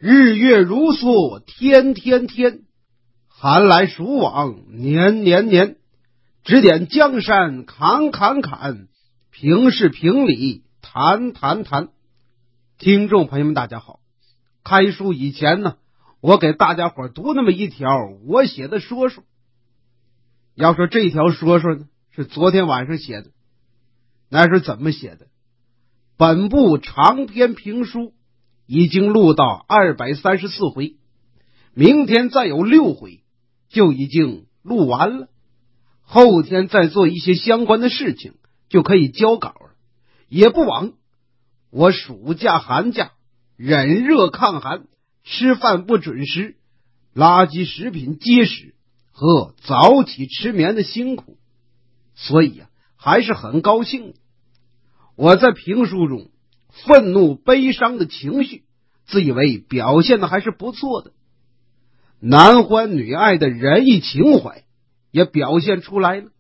日月如梭，天天天，寒来暑往，年年年。指点江山，侃侃侃，评事评理，谈谈谈。听众朋友们，大家好。开书以前呢，我给大家伙读那么一条我写的说说。要说这条说说呢，是昨天晚上写的。那是怎么写的？本部长篇评书已经录到234回，明天再有6回就已经录完了，后天再做一些相关的事情就可以交稿了。也不枉我暑假寒假忍热抗寒，吃饭不准时，垃圾食品结食和早起吃眠的辛苦，所以还是很高兴的。我在评书中愤怒悲伤的情绪自以为表现的还是不错的，男欢女爱的仁义情怀也表现出来了。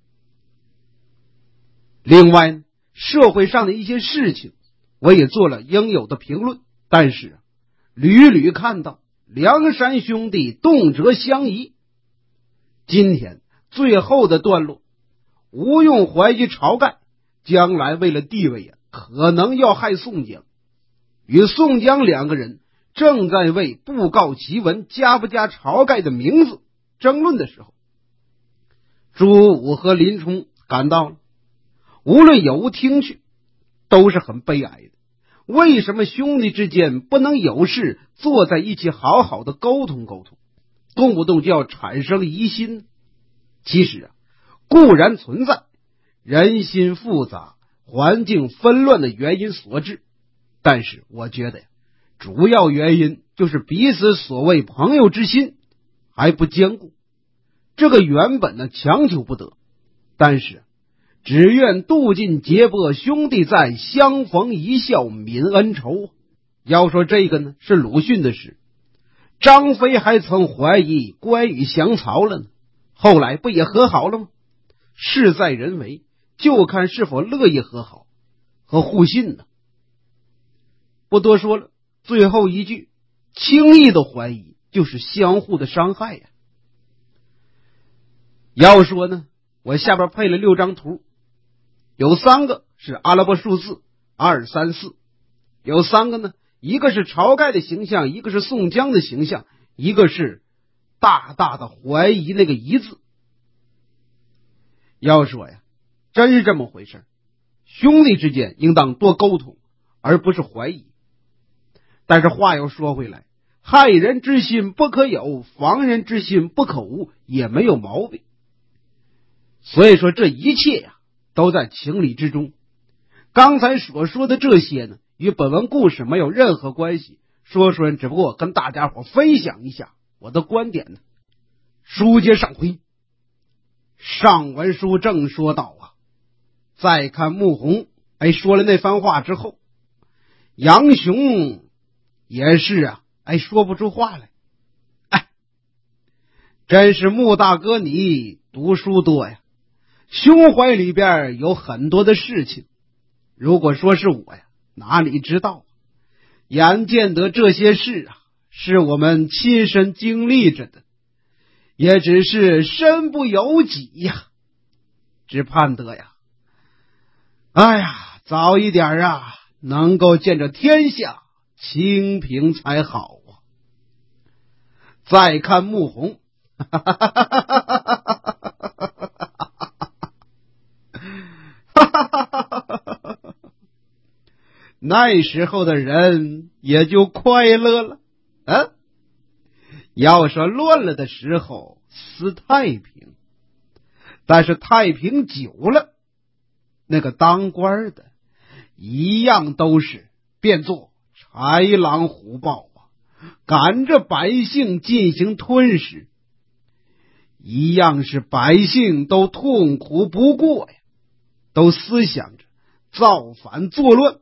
另外社会上的一些事情我也做了应有的评论，但是屡屡看到梁山兄弟动辄相疑。今天最后的段落，吴用怀疑晁盖将来为了地位可能要害宋江，与宋江2个人正在为布告檄文加不加晁盖的名字争论的时候，朱武和林冲赶到了。无论有无听去，都是很悲哀的。为什么兄弟之间不能有事坐在一起好好的沟通沟通，动不动就要产生疑心呢？其实固然存在人心复杂、环境纷乱的原因所致，但是我觉得主要原因就是彼此所谓朋友之心还不坚固。这个原本呢强求不得，但是只愿渡尽劫波兄弟在，相逢一笑泯恩仇。要说这个呢是鲁迅的诗，张飞还曾怀疑关羽降曹了呢，后来不也和好了吗？事在人为，就看是否乐意和好和互信呢。不多说了，最后一句，轻易的怀疑就是相互的伤害呀。要说呢，我下边配了6张图，有3个是阿拉伯数字2、3、4，有3个呢，一个是晁盖的形象，一个是宋江的形象，一个是大大的怀疑那个疑字。要说呀，真是这么回事，兄弟之间应当多沟通，而不是怀疑。但是话又说回来，害人之心不可有，防人之心不可无，也没有毛病。所以说这一切都在情理之中。刚才所说的这些呢，与本文故事没有任何关系，说说只不过跟大家伙分享一下我的观点呢。书接上回，上文书正说到再看穆弘说了那番话之后，杨雄也是说不出话来。真是穆大哥你读书多呀，胸怀里边有很多的事情，如果说是我哪里知道眼见得这些事是我们亲身经历着的，也只是身不由己呀，只盼得早一点能够见着天下清平才好再看穆弘那时候的人也就快乐了要说乱了的时候思太平，但是太平久了，那个当官的一样都是变作豺狼虎豹赶着百姓进行吞噬，一样是百姓都痛苦不过都思想着造反作乱。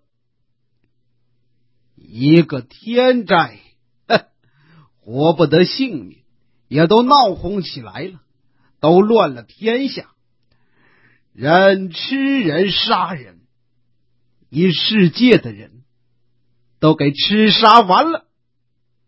一个天灾活不得性命，也都闹哄起来了，都乱了天下，人吃人杀人，一世界的人都给吃杀完了。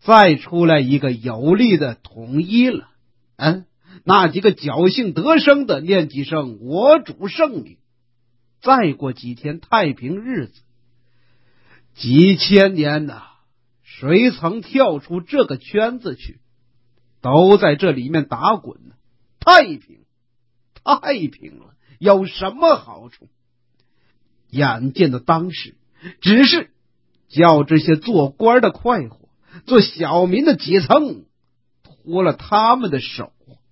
再出来一个有力的统一了，那几个侥幸得生的念几声我主圣明，再过几天太平日子。几千年呐，谁曾跳出这个圈子去？都在这里面打滚呢。太平，太平了，有什么好处？眼见的当时只是叫这些做官的快活，做小民的几层脱了他们的手。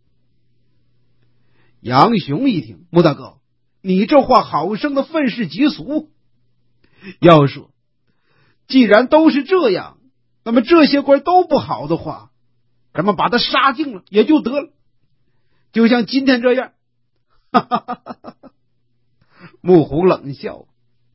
杨雄一听，穆大哥，你这话好生的愤世嫉俗。要说既然都是这样，那么这些官都不好的话，咱们把他杀尽了也就得了，就像今天这样。穆弘冷笑，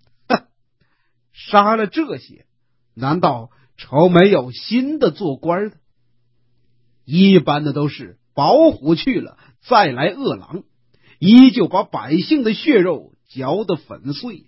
杀了这些，难道愁没有新的做官的？一般的都是保虎去了，再来饿狼，依旧把百姓的血肉嚼得粉碎。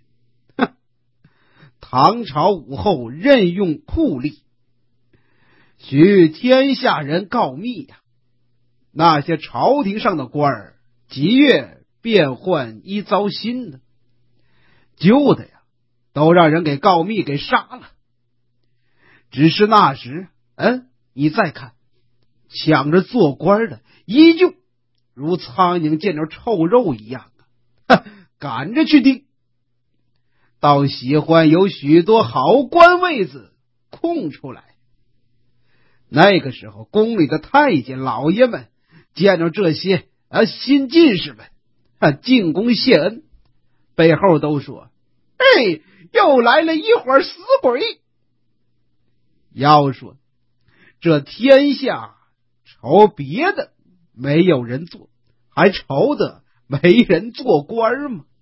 唐朝武后任用酷吏，许天下人告密呀。那些朝廷上的官儿，几月变换一遭新的，旧的呀，都让人给告密给杀了。只是那时，你再看，抢着做官的，依旧如苍蝇见着臭肉一样赶着去盯。倒喜欢有许多好官位子空出来。那个时候，宫里的太监老爷们见着这些新进士们进宫谢恩，背后都说：“又来了一伙死鬼。”要说这天下愁别的没有人做，还愁的没人做官吗？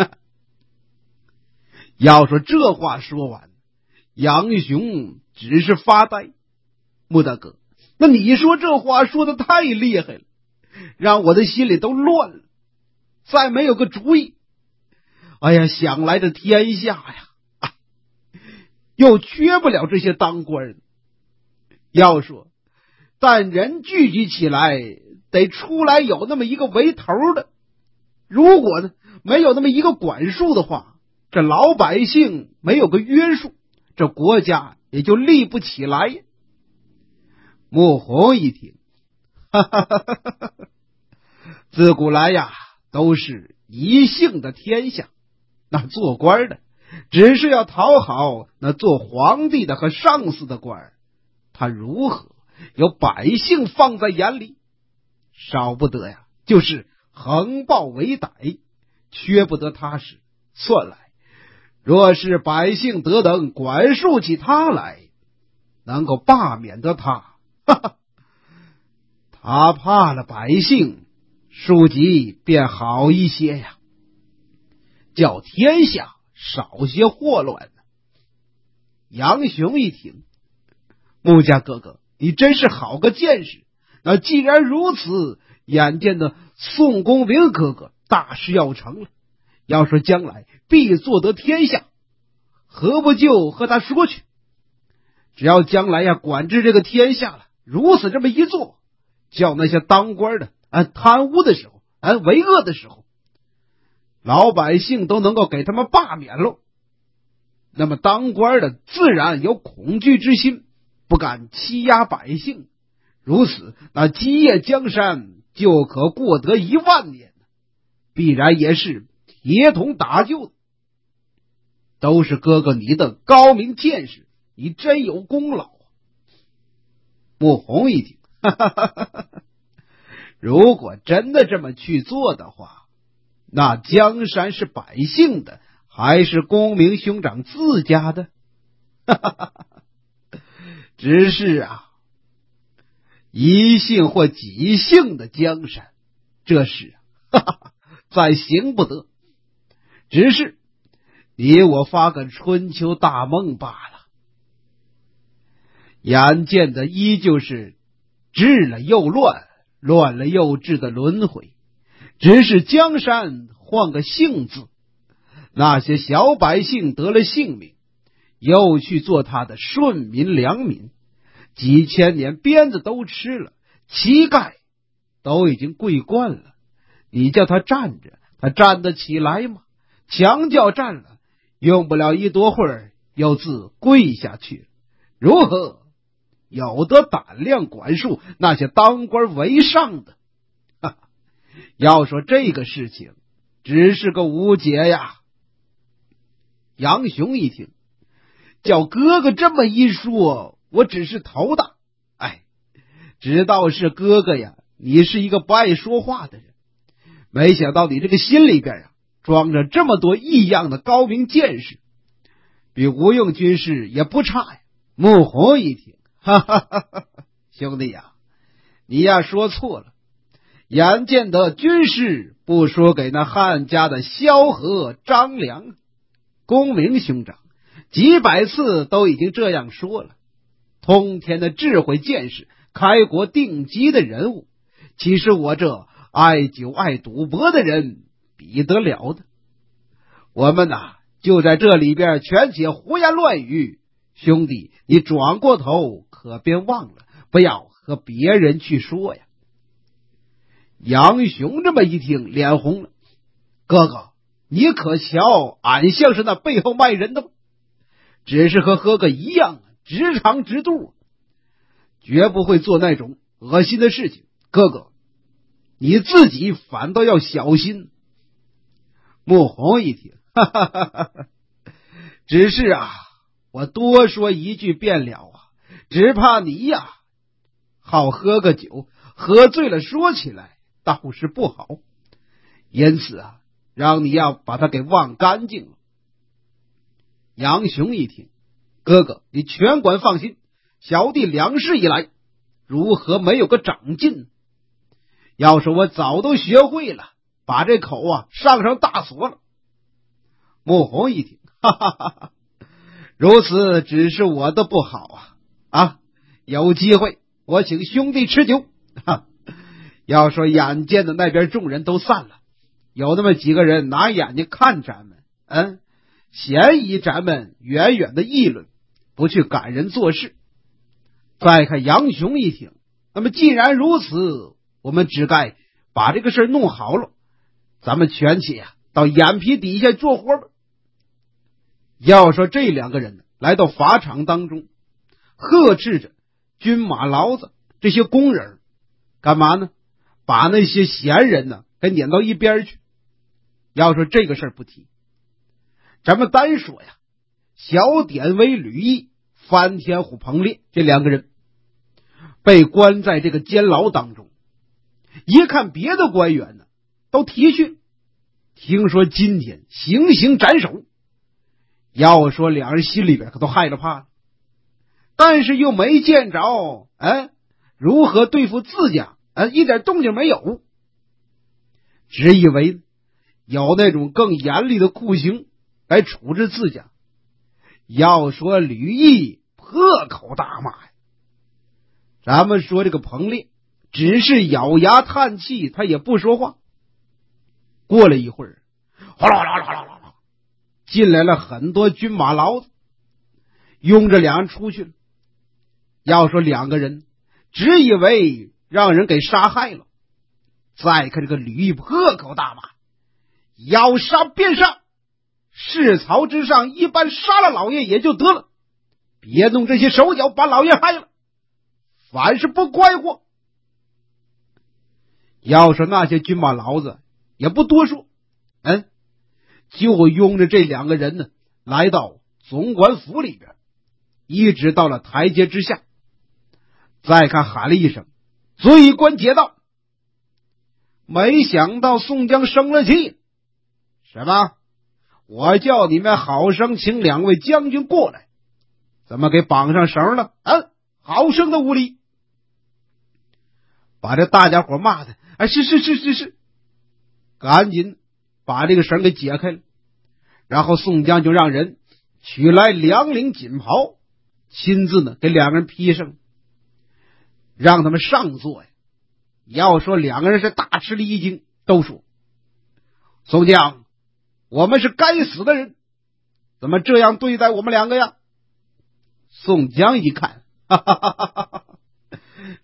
要说这话说完，杨雄只是发呆。穆大哥，那你说这话说的太厉害了，让我的心里都乱了，再没有个主意。想来这天下呀，又缺不了这些当官的。要说但人聚集起来，得出来有那么一个为头的，如果呢没有那么一个管束的话，这老百姓没有个约束，这国家也就立不起来呀。穆弘一听，自古来呀，都是一姓的天下，那做官的只是要讨好那做皇帝的和上司的官，他如何有百姓放在眼里？少不得呀，就是横暴为歹，缺不得他时。算来，若是百姓得等管束起他来，能够罢免得他，他怕了百姓，庶几便好一些呀，叫天下少些祸乱。杨雄一听，穆家哥哥，你真是好个见识。那既然如此，眼见的宋公明哥哥大事要成了，要说将来必做得天下，何不就和他说去？只要将来管制这个天下了，如此这么一做，叫那些当官的贪污的时候为恶的时候，老百姓都能够给他们罢免喽。那么当官的自然有恐惧之心，不敢欺压百姓，如此那基业江山就可过得10000年，必然也是铁桶打救的。都是哥哥你的高明见识，你真有功劳。穆弘一听，如果真的这么去做的话，那江山是百姓的，还是公明兄长自家的？只是一姓或几姓的江山，这事再行不得。只是你我发个春秋大梦罢了。眼见的依旧是治了又乱，乱了又治的轮回，只是江山换个姓字，那些小百姓得了性命，又去做他的顺民良民， 几千年鞭子都吃了，膝盖都已经跪惯了，你叫他站着，他站得起来吗？墙角站了，用不了一多会儿又自跪下去了。如何有的胆量管束那些当官为上的？要说这个事情只是个无解呀。杨雄一听，叫哥哥这么一说，我只是头大。知道是哥哥呀，你是一个不爱说话的人，没想到你这个心里边装着这么多异样的高明见识，比吴用军师也不差呀。穆弘一听，哈哈哈哈，兄弟呀，你呀说错了。眼见得军师不说给那汉家的萧何、张良，公明兄长几百次都已经这样说了，通天的智慧见识，开国定基的人物，其实我这爱酒爱赌博的人比得了的。我们就在这里边全且胡言乱语，兄弟你转过头可别忘了，不要和别人去说呀。杨雄这么一听，脸红了。哥哥，你可瞧俺像是那背后卖人的吗？只是和哥哥一样，直肠直肚，绝不会做那种恶心的事情。哥哥，你自己反倒要小心。穆弘一听，哈哈哈哈，只是我多说一句便了只怕你好喝个酒，喝醉了说起来倒是不好，因此让你把他给忘干净了。杨雄一听，哥哥你全管放心，小弟两世以来如何没有个长进？要是我早都学会了，把这口上大锁了。穆弘一听，哈哈哈哈，如此只是我的不好有机会我请兄弟吃酒。要说眼见的那边众人都散了，有那么几个人拿眼睛看咱们，嫌疑咱们远远的议论，不去赶人做事。再看杨雄一听，那么既然如此，我们只该把这个事弄好了，咱们全且到眼皮底下做活吧。要说这两个人来到法场当中，呵斥着军马劳子这些工人，干嘛呢？把那些闲人给撵到一边去。要说这个事儿不提，咱们单说小典韦吕毅、翻天虎彭烈这两个人被关在这个监牢当中。一看别的官员都提去，听说今天行刑斩首，要说两人心里边可都害了怕了，但是又没见着如何对付自家，一点动静没有，只以为有那种更严厉的酷刑来处置自家。要说吕毅破口大骂呀，咱们说这个彭烈只是咬牙叹气，他也不说话。过了一会儿，哗啦啦啦啦啦，进来了很多军马劳子，拥着两人出去了。要说两个人只以为让人给杀害了，再看这个吕毅破口大骂，要杀便杀，市曹之上一般杀了老爷也就得了，别弄这些手脚把老爷害了，凡是不乖活。要说那些军马劳子也不多说，就拥着这两个人来到总管府里边，一直到了台阶之下。再看喊了一声罪官解到，没想到宋江生了气。什么？我叫你们好生请两位将军过来，怎么给绑上绳了？好生的无礼！把这大家伙骂的是，赶紧把这个绳给解开了。然后宋江就让人取来两领锦袍，亲自给两个人披上，让他们上座呀。要说两个人是大吃了一惊，都说宋江，我们是该死的人，怎么这样对待我们两个呀？宋江一看，哈哈哈哈哈，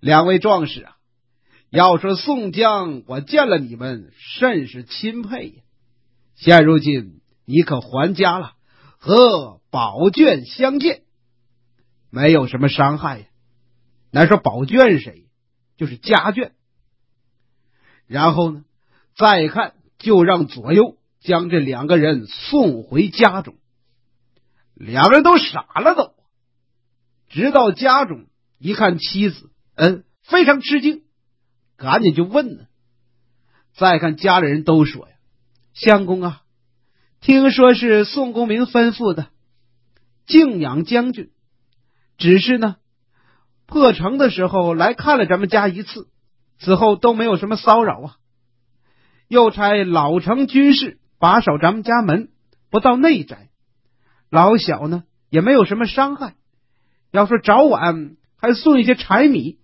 两位壮士啊，要说宋江，我见了你们甚是钦佩呀。现如今你可还家了，和宝卷相见，没有什么伤害呀。那说宝卷谁？就是家眷。然后呢，再看就让左右将这两个人送回家中。两人都傻了都。直到家中一看妻子，非常吃惊，赶紧就问呢。再看家里人都说呀，相公啊，听说是宋公明吩咐的，敬仰将军，只是呢破城的时候来看了咱们家一次，此后都没有什么骚扰啊。又差老城军士把守咱们家门，不到内宅，老小呢也没有什么伤害，要说早晚还送一些柴米。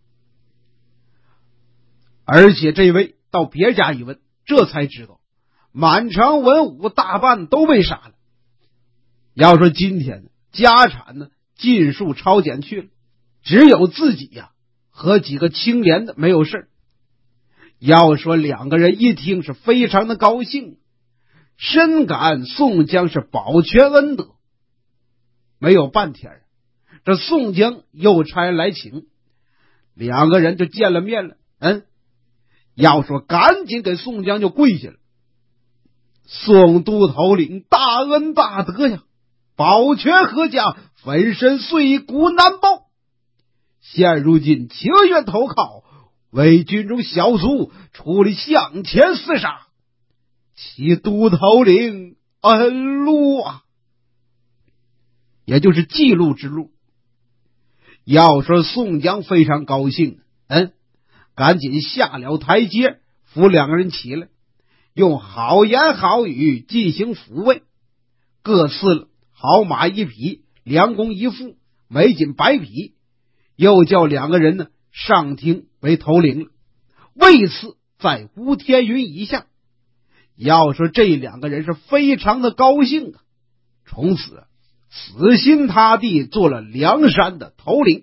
而且这位到别家一问，这才知道满城文武大半都被杀了。要说今天家产呢尽数抄检去了，只有自己呀和几个清廉的没有事。要说两个人一听是非常的高兴，深感宋江是保全恩德。没有半天，这宋江又差人来请，两个人就见了面了。要说赶紧给宋江就跪下了。宋都头领大恩大德呀，保全何家，粉身碎骨难报。现如今情愿投靠，为军中小卒处理向前厮杀，其都头领恩禄啊，也就是记录之路。要说宋江非常高兴，赶紧下了台阶，扶两个人起来，用好言好语进行抚慰，各赐了好马一匹，良弓一副，美锦百匹，又叫两个人呢上庭为头领了，位次在吴天云以下。要说这两个人是非常的高兴啊，从此死心塌地做了梁山的头领。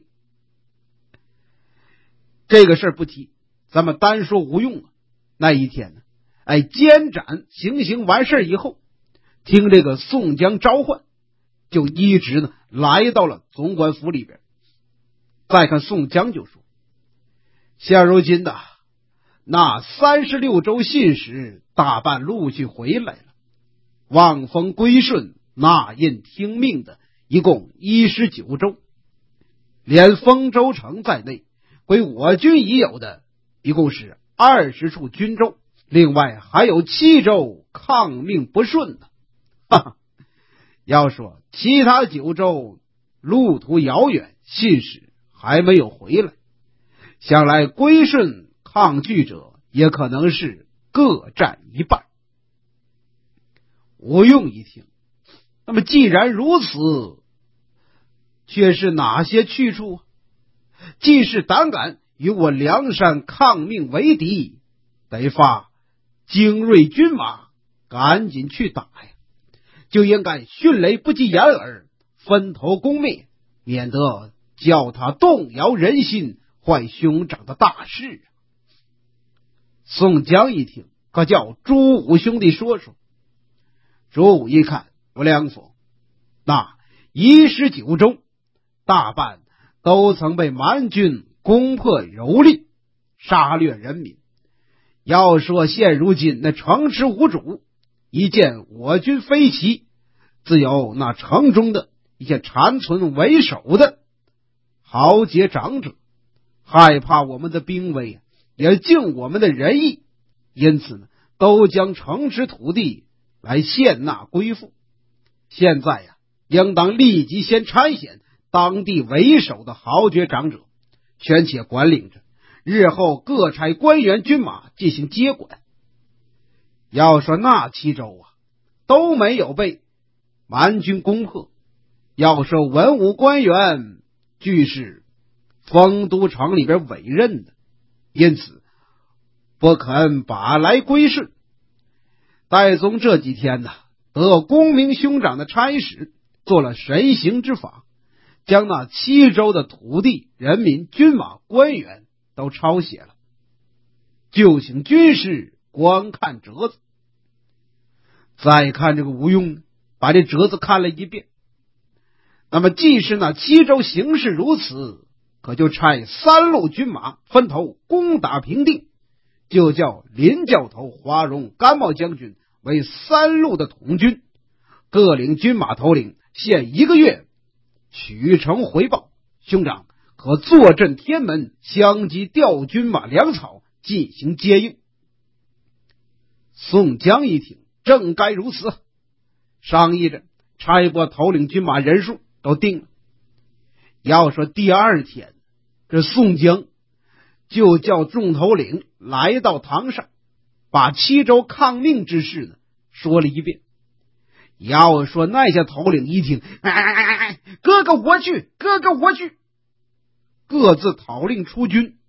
这个事儿不提，咱们单说吴用啊。那一天呢，监斩行刑完事以后，听这个宋江召唤，就一直呢来到了总管府里边。再看宋江就说，现如今的那36州信使大半陆续回来了，望风归顺纳印听命的一共19州，连丰州城在内归我军已有的一共是20处军州，另外还有7州抗命不顺的。哈哈，要说其他9州路途遥远，信使还没有回来，想来归顺抗拒者也可能是各占一半。吴用一听，那么既然如此，却是哪些去处？既是胆敢与我梁山抗命为敌，得发精锐军马赶紧去打呀，就应该迅雷不及掩耳，分头攻灭，免得叫他动摇人心，坏兄长的大事。宋江一听，可叫朱武兄弟说说。朱武一看，不良否，那19州大半都曾被蛮军攻破蹂躏，杀掠人民。要说现如今那城池无主，一见我军飞起，自有那城中的一些残存为首的豪杰长者，害怕我们的兵威，也敬我们的仁义，因此呢，都将城池土地来献纳归附。现在呀，应当立即先参选当地为首的豪杰长者，选且管领着，日后各差官员军马进行接管。要说那7州啊，都没有被蛮军攻破。要说文武官员俱是丰都城里边委任的，因此不肯把来归顺。戴宗这几天呢，得公明兄长的差使，做了神行之法， 将那7州的土地、人民、军马、官员都抄写了，就请军士观看折子。再看这个吴用把这折子看了一遍，那么既是那7州形势如此，可就差3路军马分头攻打平定，就叫林教头、华容、甘茂将军为3路的统军，各领军马头领，限1个月取城回报。兄长可坐镇天门，相继调军马粮草进行接应。宋江一听，正该如此，商议着差拨头领军马人数都定了。要说第2天，这宋江就叫众头领来到堂上，把7州抗命之事呢说了一遍。要说那些头领一听，哥哥我去，哥哥我去，各自讨令出军。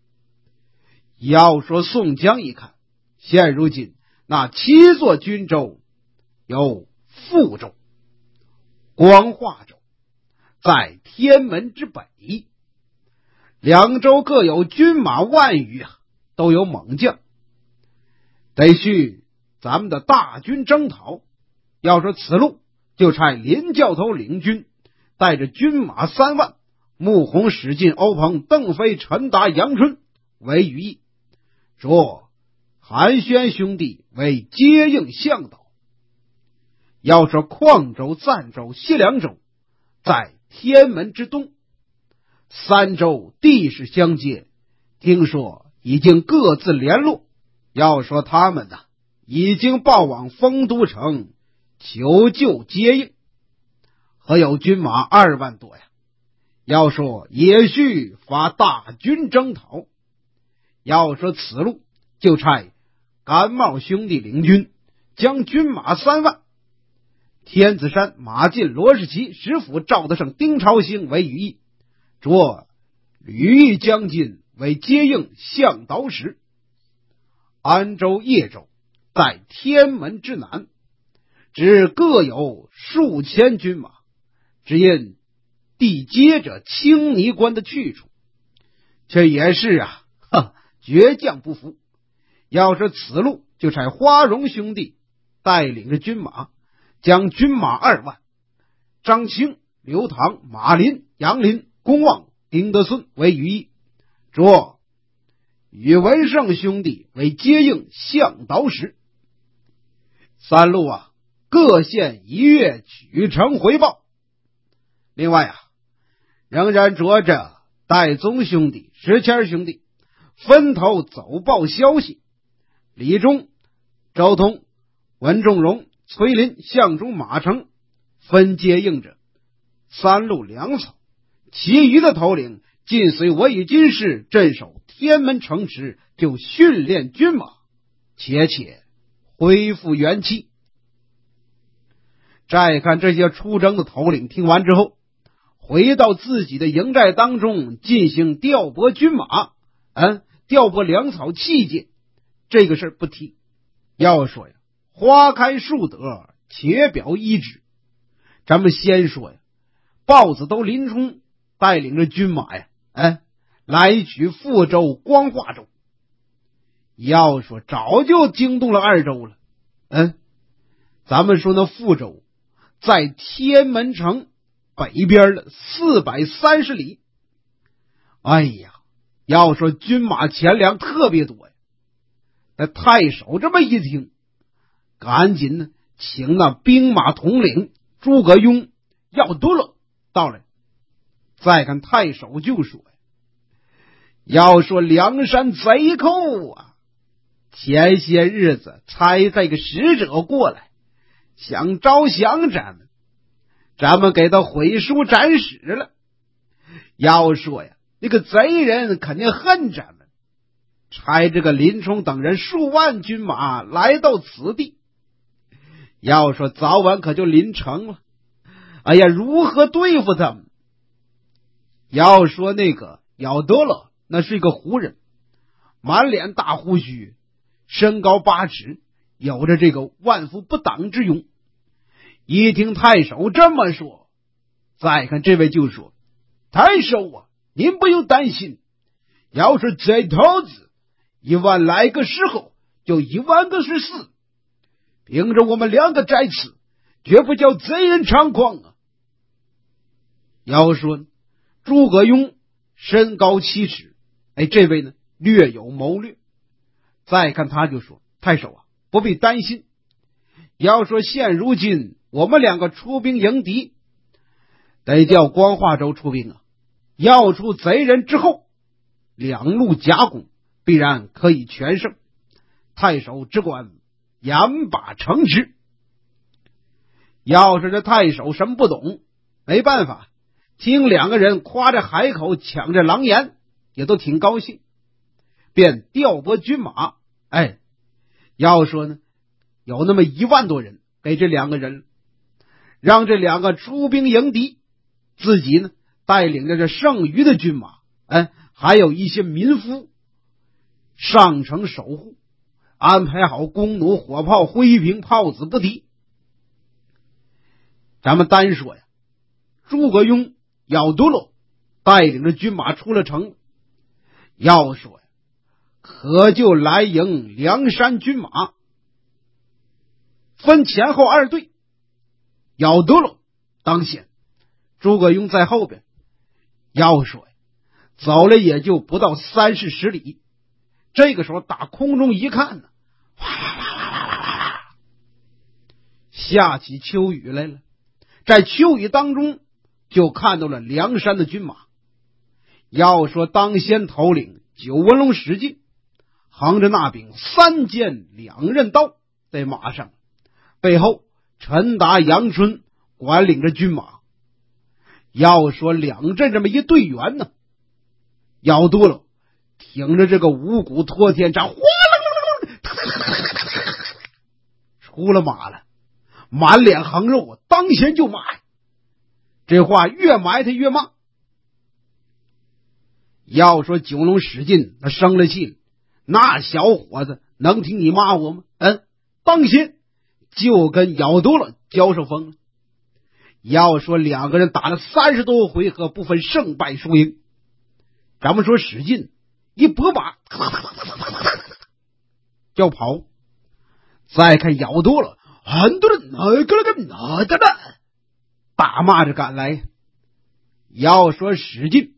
要说宋江一看，现如今那7座军州有富州、光化州，在天门之北，2州各有军马万余都有猛将，得需咱们的大军征讨。要说此路，就差林教头领军，带着军马3万，穆弘、史进、欧鹏、邓飞、陈达、杨春为羽翼，着韩宣兄弟为接应向导。要说匡州、赞州、西凉州在天门之东，3州地势相接，听说已经各自联络。要说他们已经报往丰都城求救接应，和有军马2万多呀。要说也需发大军征讨。要说此路，就差甘茂兄弟领军，将军马3万，天子山马进、罗士奇、石府、赵德胜、丁朝兴为羽翼，着吕毅将军为接应向导使。安州、叶州在天门之南，只各有数千军马，只因地接着青泥关的去处，却也是倔强不服。要是此路，就差花荣兄弟带领着军马，将军马2万，张清、刘唐、马林、杨林、公望、丁德顺为羽翼，着宇文胜兄弟为接应向导使。3路各限1月取城回报。另外仍然着着戴宗兄弟、石谦兄弟分头走报消息。李忠、周通、文仲荣、崔林、项中、马成分接应着3路粮草，其余的头领尽随我与军士镇守天门城池，就训练军马，且恢复元气。再看这些出征的头领，听完之后，回到自己的营寨当中进行调拨军马，调拨粮草器械，这个事不提。要说花开树德，且表一枝。咱们先说豹子头林冲带领着军马来取富州、光化州。要说早就惊动了2州了。咱们说那富州在天门城北边的430里。要说军马钱粮特别多呀。那太守这么一听，赶紧请那兵马统领诸葛雍、要多了到来。再看太守就说要说梁山贼寇前些日子差这个使者过来，想招降咱们给他毁书斩使了。要说那个贼人肯定恨咱们，差这个林冲等人数万军马来到此地。要说早晚可就临城了。如何对付他们？要说那个要得了，那是一个胡人，满脸大胡须，身高8尺，有着这个万夫不挡之勇。一听太守这么说， 再看这位就说：“太守啊，您不用担心，要是贼头子1万来个时候，就1万个是死。凭着我们2个在此，绝不叫贼人猖狂啊！”要说诸葛雍身高7尺，这位呢略有谋略。再看他就说：“太守啊，不必担心。要说现如今我们2个出兵迎敌，得叫光化州出兵啊！要出贼人之后，2路夹攻，必然可以全胜。太守只管严把城池。”要是这太守什么不懂，没办法，听2个人夸着海口，抢着狼烟，也都挺高兴，便调拨军马。要说呢，有那么1万多人给这2个人，让这2个出兵迎敌，自己呢带领着这剩余的军马，还有一些民夫上城守护，安排好弓弩火炮灰瓶炮子不敌。咱们单说呀，诸葛雍、姚都洛带领着军马出了城，要说呀，可就来迎梁山军马，分前后2队，姚都洛当先，诸葛雍在后边。要说呀，走了也就不到30-40里。这个时候打空中一看呢，下起秋雨来了。在秋雨当中就看到了梁山的军马。要说当先头领九纹龙史进，横着那柄3尖2刃刀在马上，背后陈达、杨春管领着军马。要说2阵这么一队员呢，姚都洛挺着这个五谷托天杖，哗啦出了马了，满脸横肉啊，当先就骂呀。这话越埋汰越骂。要说九龙史进他生了气了，那小伙子能听你骂我吗？当先就跟姚都洛交手疯了。要说2个人打了30多回合，不分胜败输赢。咱们说史进一拨马就跑。再看姚都洛很多人大骂着赶来。要说史进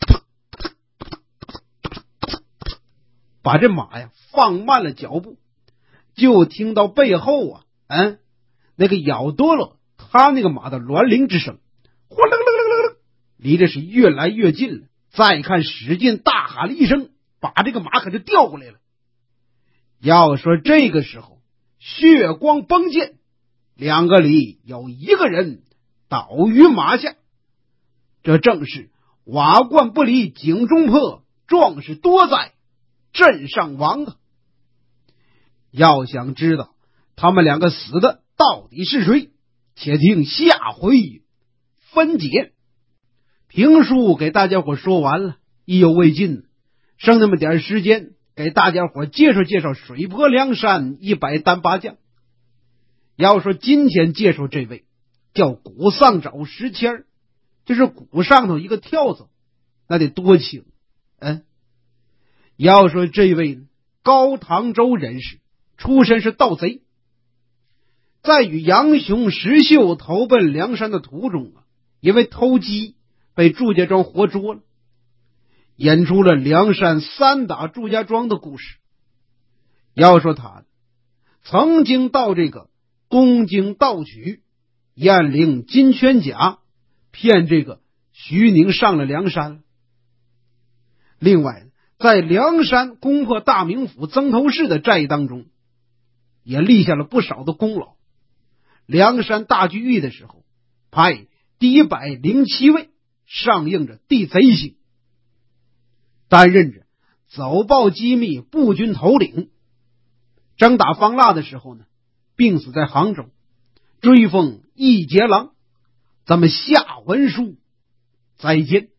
把这马呀放慢了脚步，就听到背后啊，那个姚都洛他那个马的銮铃之声，哗楞楞楞楞，离着是越来越近了。再看史进大喊了一声，把这个马可就调过来了。要说这个时候血光崩溅，2个里有1个人倒于马下。这正是瓦罐不离井中破，壮士多在镇上亡啊！要想知道他们2个死的到底是谁，且听下回分解。评书给大家伙说完了，意犹未尽，剩那么点时间给大家伙介绍介绍水泊梁山100单八将。要说今天介绍这位叫鼓丧爪石签，就是鼓上头一个跳蚤，那得多轻。要说这位高唐州人士，出身是盗贼，在与杨雄、石秀投奔梁山的途中因为偷鸡被祝家庄活捉了，演出了梁山3打祝家庄的故事。要说他曾经到这个东京盗取燕翎金圈甲，骗这个徐宁上了梁山了。另外在梁山攻破大名府曾头市的战役当中，也立下了不少的功劳。梁山大聚义的时候，派第107位上映着地贼星，担任着走报机密步军头领。征打方腊的时候呢，病死在杭州，追封义节郎。咱们下文书再见。